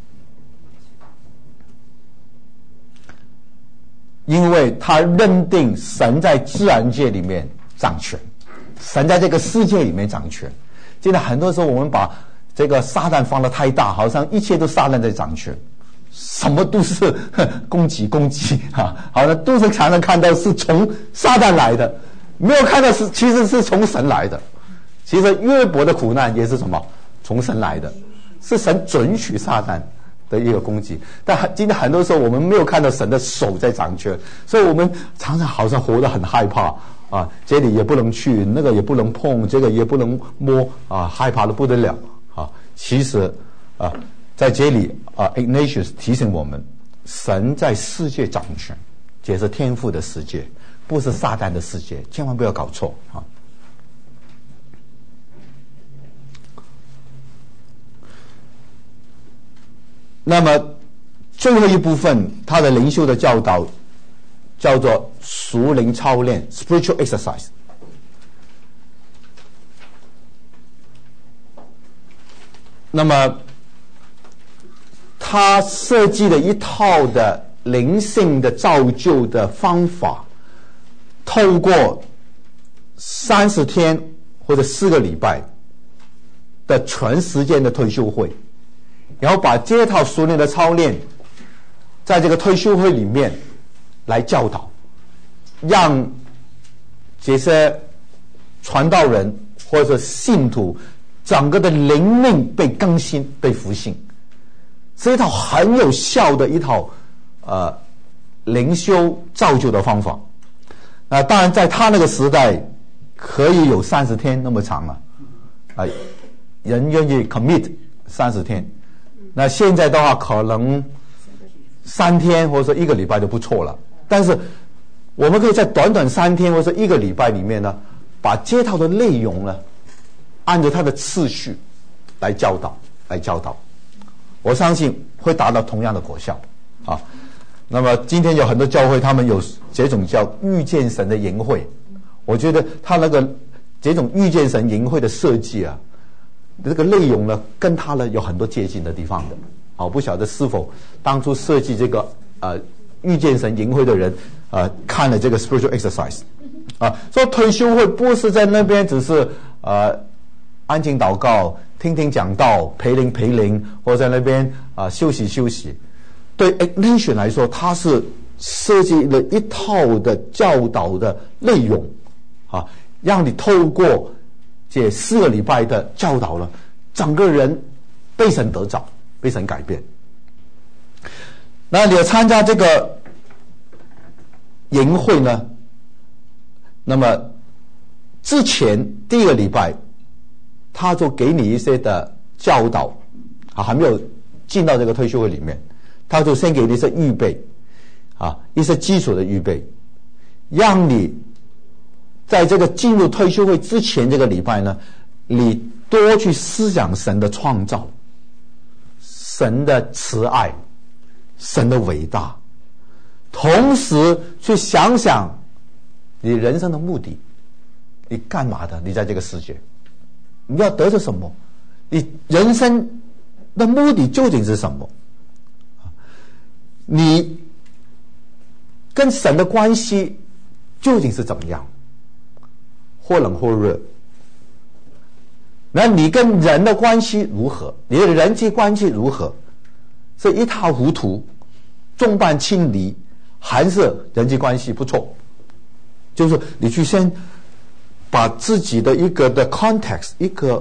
因为他认定神在自然界里面掌权，神在这个世界里面掌权。现在很多时候我们把这个撒旦放得太大，好像一切都撒旦在掌权，什么都是攻击好像都是常常看到是从撒旦来的，没有看到其实是从神来的。其实约伯的苦难也是什么？从神来的，是神准许撒旦的一个攻击。但今天很多时候我们没有看到神的手在掌权，所以我们常常好像活得很害怕啊，这里也不能去，那个也不能碰，这个也不能摸啊，害怕的不得了啊。其实啊，在这里啊 ，Ignatius 提醒我们，神在世界掌权，这是天父的世界，不是撒旦的世界，千万不要搞错啊。那么最后一部分，他的灵修的教导叫做属灵操练 （spiritual exercise）。那么他设计了一套的灵性的造就的方法，透过30天或者4个礼拜的全时间的退休会，然后把这套熟练的操练在这个退休会里面来教导，让这些传道人或者信徒整个的灵命被更新、被复兴，是一套很有效的一套灵修造就的方法。当然在他那个时代可以有30天那么长人愿意 commit 30天。那现在的话可能3天或者1个礼拜就不错了，但是我们可以在短短3天或者1个礼拜里面呢，把这套的内容呢按照它的次序来教导，我相信会达到同样的果效啊。那么今天有很多教会他们有这种叫遇见神的营会，我觉得他那个这种遇见神营会的设计啊，这个内容呢跟他呢有很多接近的地方的。好，不晓得是否当初设计这个遇见神营会的人看了这个 spiritual exercise 说退休会不是在那边只是安静祷告、听听讲道、陪灵，或者在那边休息。对 Ignatius 来说，他是设计了一套的教导的内容让你透过这4个礼拜的教导了，整个人被神得着，被神改变。那你要参加这个营会呢，那么之前第1个礼拜他就给你一些的教导还没有进到这个退休会里面，他就先给你一些预备一些基础的预备，让你在这个进入退休会之前这个礼拜呢，你多去思想神的创造，神的慈爱，神的伟大，同时去想想你人生的目的，你干嘛的？你在这个世界你要得着什么？你人生的目的究竟是什么？你跟神的关系究竟是怎么样？或冷或热。那你跟人的关系如何？你的人际关系如何？是一塌糊涂、众叛亲离，还是人际关系不错？就是你去先把自己的一个的 context， 一个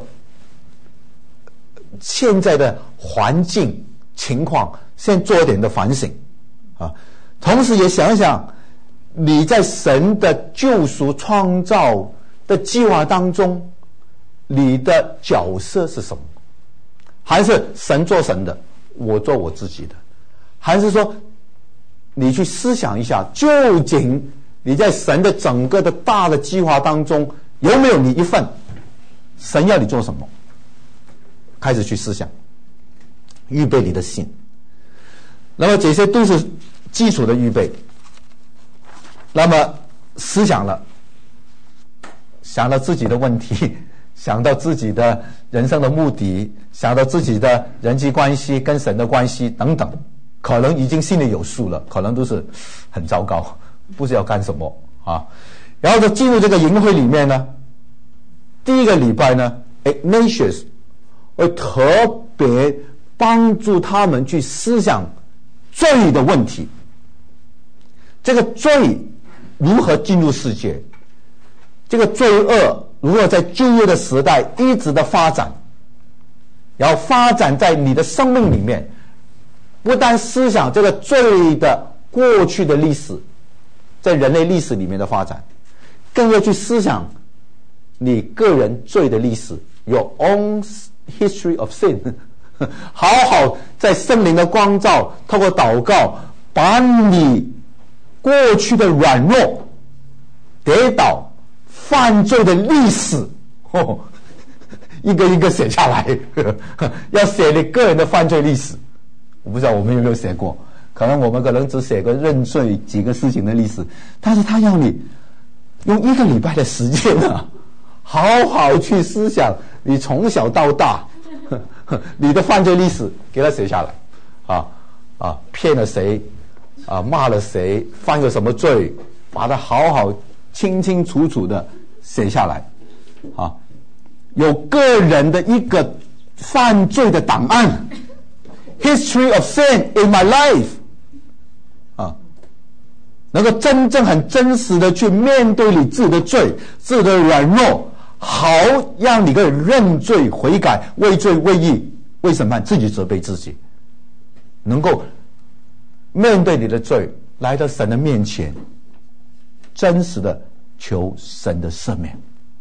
现在的环境情况，先做一点的反省同时也想想你在神的救赎创造的计划当中，你的角色是什么？还是神做神的，我做我自己的？还是说你去思想一下，究竟你在神的整个的大的计划当中有没有你一份？神要你做什么？开始去思想，预备你的心。那么这些都是基础的预备。那么思想了，想到自己的问题，想到自己的人生的目的，想到自己的人际关系跟神的关系等等，可能已经心里有数了，可能都是很糟糕，不知道干什么然后就进入这个营会里面呢，第1个礼拜呢 Ignatius 会特别帮助他们去思想罪的问题，这个罪如何进入世界，这个罪恶如何在旧约的时代一直的发展，然后发展在你的生命里面，不但思想这个罪的过去的历史，在人类历史里面的发展， 更要去思想你个人罪的历史 ，your own history of sin 。好好在圣灵的光照，透过祷告，把你过去的软弱、跌倒、犯罪的历史，一个一个写下来。要写你个人的犯罪历史，我不知道我们有没有写过，可能只写个认罪几个事情的历史，但是他要你用1个礼拜的时间啊，好好去思想你从小到大你的犯罪历史，给他写下来。骗了谁骂了谁，犯了什么罪，把它好好清清楚楚的写下来。有个人的一个犯罪的档案 ，history of sin in my life。能够真正很真实的去面对你自己的罪、自己的软弱，好让你可以认罪悔改、为罪为义、为审判，自己责备自己，能够面对你的罪，来到神的面前，真实的求神的赦免。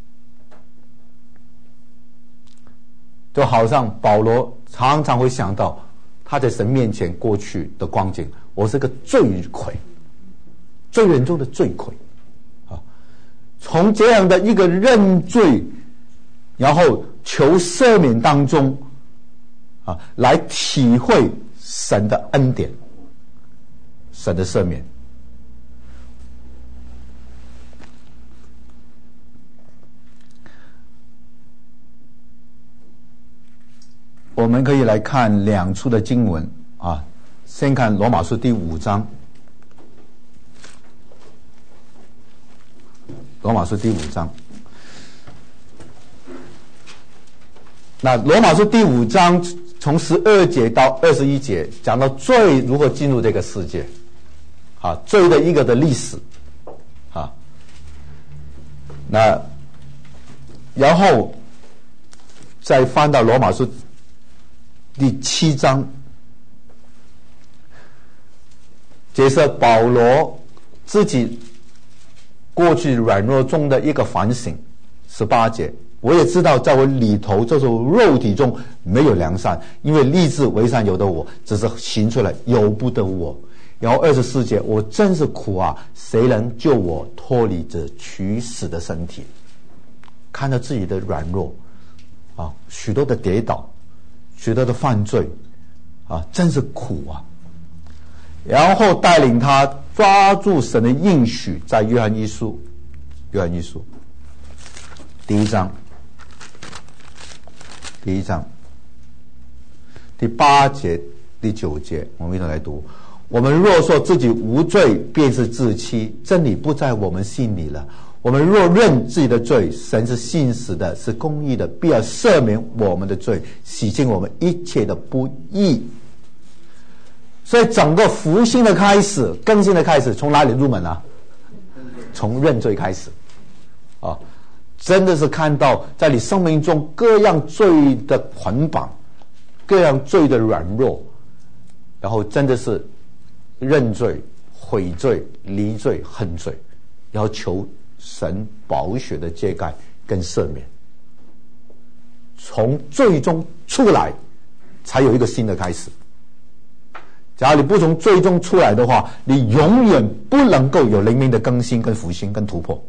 就好像保罗常常会想到他在神面前过去的光景，我是个罪魁，罪人中的罪魁。从这样的一个认罪，然后求赦免当中，来体会神的恩典，神的赦免。我们可以来看2处的经文啊，先看罗马书第5章。罗马书第5章，那罗马书第5章从12节到21节讲到罪如何进入这个世界，罪的一个的历史，那然后再翻到罗马书第7章，这是保罗自己过去软弱中的一个反省。18节，我也知道在我里头，就是肉体中没有良善，因为立志为善由得我，只是行出来由不得我。然后24节，我真是苦啊，谁能救我脱离这取死的身体？看到自己的软弱许多的跌倒，许多的犯罪真是苦啊。然后带领他抓住神的应许，在约翰一书第1章第8节第9节，我们一同来读。我们若说自己无罪，便是自欺，真理不在我们心里了。我们若认自己的罪，神是信实的，是公义的，必要赦免我们的罪，洗净我们一切的不义。所以整个复兴的开始，更新的开始，从哪里入门啊？从认罪开始真的是看到在你生命中各样罪的捆绑，各样罪的软弱，然后真的是认罪、悔罪、离罪、恨罪，然后求神宝血的遮盖跟赦免，从罪中出来，才有一个新的开始。假如你不从罪中出来的话，你永远不能够有灵命的更新跟复兴跟突破。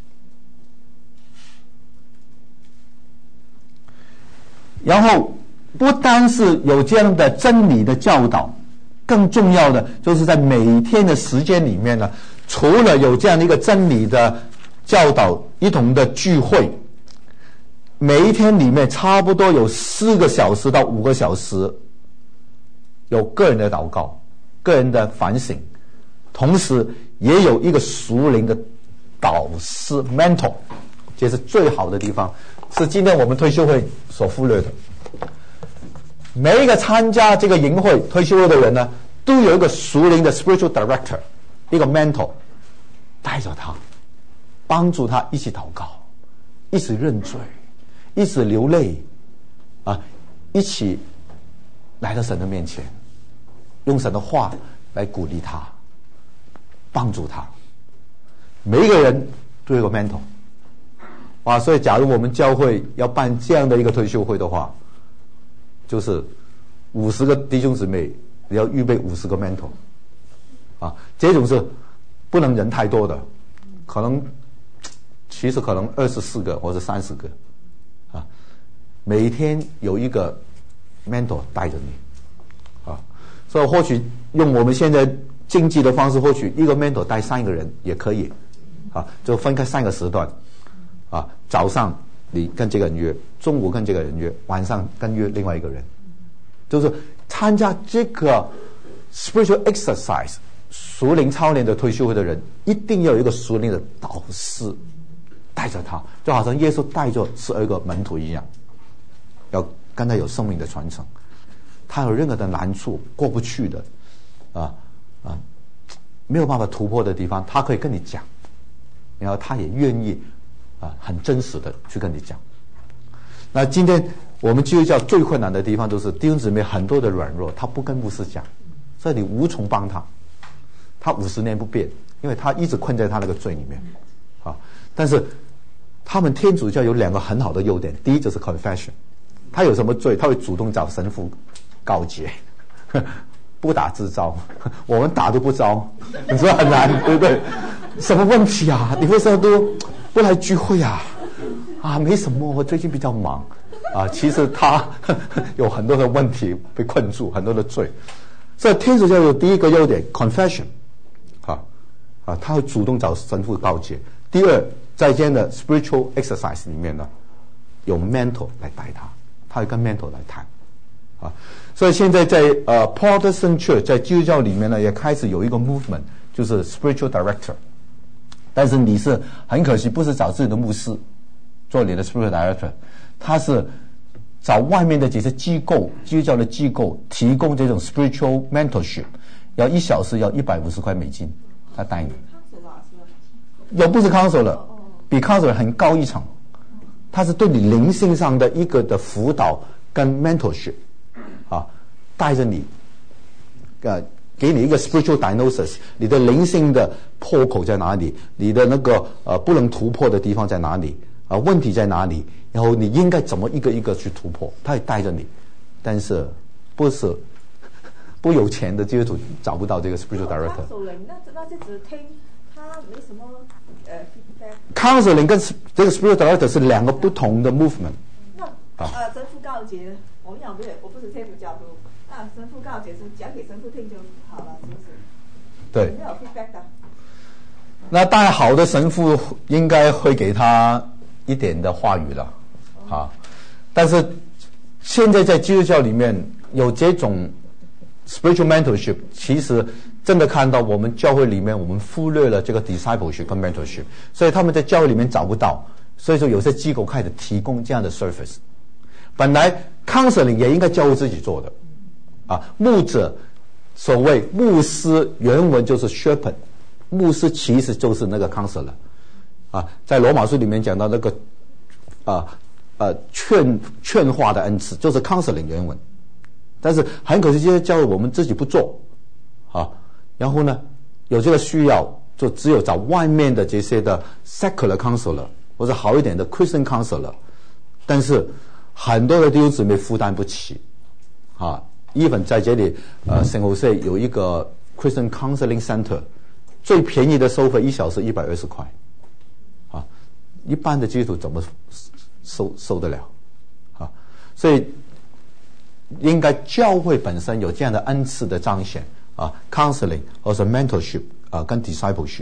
然后不单是有这样的真理的教导，更重要的就是在每一天的时间里面呢，除了有这样的一个真理的教导，一同的聚会，每一天里面差不多有4个小时到5个小时有个人的祷告、个人的反省，同时也有一个属灵的导师 mentor， 这是最好的地方，是今天我们退休会所忽略的。每一个参加这个营会退休会的人呢，都有一个属灵的 spiritual director， 一个 mentor 带着他，帮助他一起祷告，一起认罪，一起流泪一起来到神的面前，用神的话来鼓励他，帮助他。每一个人做一个 mentor。所以假如我们教会要办这样的一个退休会的话，就是50个弟兄姊妹，你要预备50个 mentor。这种是不能人太多的，其实可能24个或者30个，每一天有一个 mentor 带着你，所以或许用我们现在经济的方式，或许一个 mentor 带3个人也可以，就分开3个时段，早上你跟这个人约，中午跟这个人约，晚上跟约另外一个人，就是参加这个 spiritual exercise 属灵操练的退休会的人，一定要有一个属灵的导师带着他，就好像耶稣带着12个门徒一样，要跟他有生命的传承。他有任何的难处过不去的，没有办法突破的地方，他可以跟你讲，然后他也愿意很真实的去跟你讲。那今天我们基督教最困难的地方就是弟兄姊妹很多的软弱，他不跟牧师讲，所以你无从帮他，他50年不变，因为他一直困在他那个罪里面。但是他们天主教有2个很好的优点，第一就是 confession， 他有什么罪他会主动找神父告解，不打自招，我们打都不招，你说很难，对不对？什么问题啊？你为什么都不来聚会啊？没什么，我最近比较忙其实他有很多的问题被困住，很多的罪。所以天主教有第一个优点 confession， 他会主动找神父告解。第二，在这样的 spiritual exercise 里面呢，有 mentor 来带他，他会跟 mentor 来谈。所以现在在Protestant Church 在基督教里面呢，也开始有一个 movement， 就是 spiritual director。但是你是很可惜，不是找自己的牧师做你的 spiritual director， 他是找外面的几些机构，基督教的机构提供这种 spiritual mentorship， 要1小时要$150美金，他带你。有不是 counselor， 比 counselor 很高一层，他是对你灵性上的一个的辅导跟 mentorship， 带着你，给你一个 spiritual diagnosis， 你的灵性的破口在哪里，你的那个不能突破的地方在哪里，问题在哪里，然后你应该怎么一个一个去突破，他也带着你。但是不有钱的基督徒找不到这个 spiritual director。 那就只听他没什么 feedback。counseling 跟这个 spiritual director 是2个不同的 movement。 神父告解，我不是天主教徒，那神父告解是讲给神父听就好了，是不是？ 对。 没有 feedback 的。 那当然，好的神父应该会给他一点的话语了，但是现在在基督教里面有这种 spiritual mentorship， 其实真的看到我们教会里面我们忽略了这个 discipleship 跟 mentorship， 所以他们在教会里面找不到，所以说有些机构开始提供这样的 service。本来 counseling 也应该教会自己做的，牧者，所谓牧师原文就是 shepherd， 牧师其实就是那个 counselor，在罗马书里面讲到那个劝化的恩赐就是 counseling 原文。但是很可惜这些教会我们自己不做，然后呢有这个需要就只有找外面的这些的 secular counselor 或者好一点的 Christian counselor， 但是很多的弟兄姊妹负担不起even 在这里San Jose 有一个 Christian Counseling Center， 最便宜的收费1小时120块，一般的基督徒怎么收得了所以应该教会本身有这样的恩赐的彰显counseling 或者 mentorship 跟 discipleship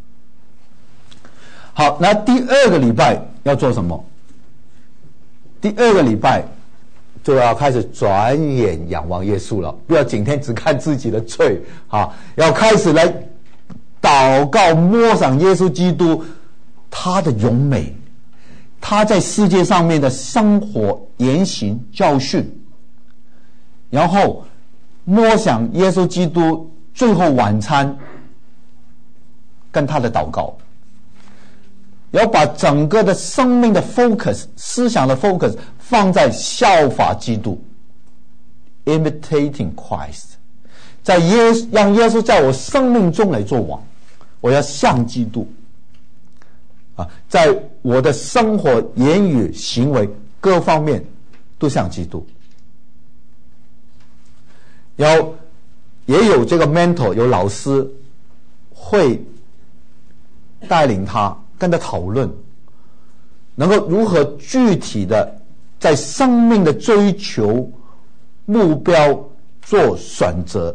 好，那第2个礼拜要做什么？第2个礼拜就要开始转眼仰望耶稣了，不要整天只看自己的罪要开始来祷告，摸赏耶稣基督他的荣美，他在世界上面的生活言行教训，然后摸想耶稣基督最后晚餐跟他的祷告，要把整个的生命的 focus 思想的 focus 放在效法基督 imitating Christ， 让耶稣在我生命中来做王，我要像基督在我的生活、言语、行为各方面都像基督。然后也有这个 mentor， 有老师会带领他，跟他讨论，能够如何具体的在生命的追求目标做选择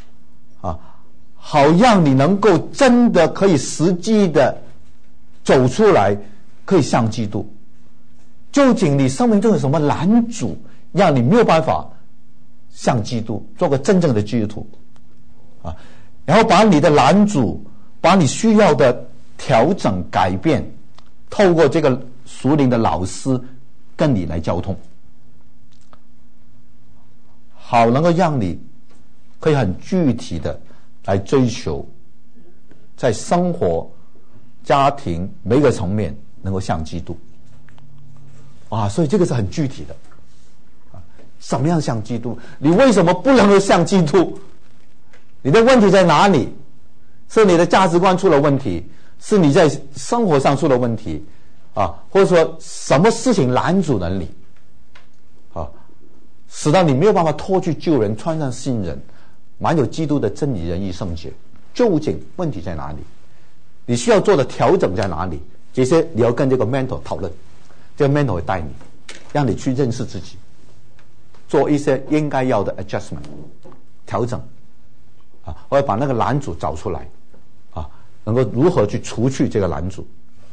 好让你能够真的可以实际的走出来，可以像基督。究竟你生命中有什么拦阻，让你没有办法像基督，做个真正的基督徒然后把你的拦阻，把你需要的调整改变，透过这个属灵的老师跟你来交通，好能够让你可以很具体的来追求，在生活、家庭每个层面能够像基督所以这个是很具体的什么样像基督？你为什么不能够像基督？你的问题在哪里？是你的价值观出了问题，是你在生活上出了问题或者说什么事情拦阻了你使到你没有办法脱去旧人，穿上新人，满有基督的真理、仁义、圣洁。究竟问题在哪里？你需要做的调整在哪里？这些你要跟这个 mentor 讨论，这个 mentor 会带你，让你去认识自己，做一些应该要的 adjustment 调整我要把那个拦阻找出来能够如何去除去这个拦阻。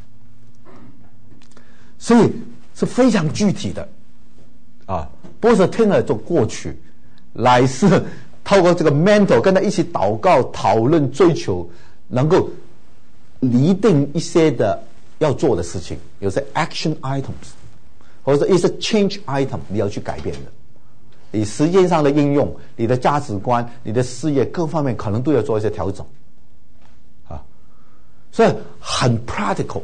所以是非常具体的不是听了就过去，乃是透过这个 mentor 跟他一起祷告、讨论、追求，能够拟定一些的要做的事情，有些 action items 或者一些 change item 你要去改变的。你时间上的应用，你的价值观，你的事业各方面可能都要做一些调整所以很 practical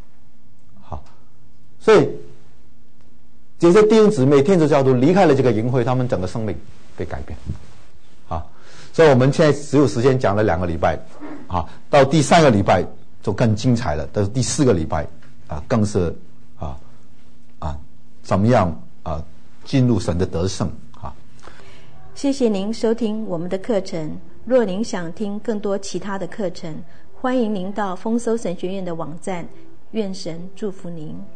所以这些弟兄姊妹天主教徒离开了这个营会，他们整个生命被改变所以我们现在只有时间讲了2个礼拜到第3个礼拜就更精彩了，到第4个礼拜更是怎么样进入神的得胜谢谢您收听我们的课程。若您想听更多其他的课程，欢迎您到丰收神学院的网站。愿神祝福您。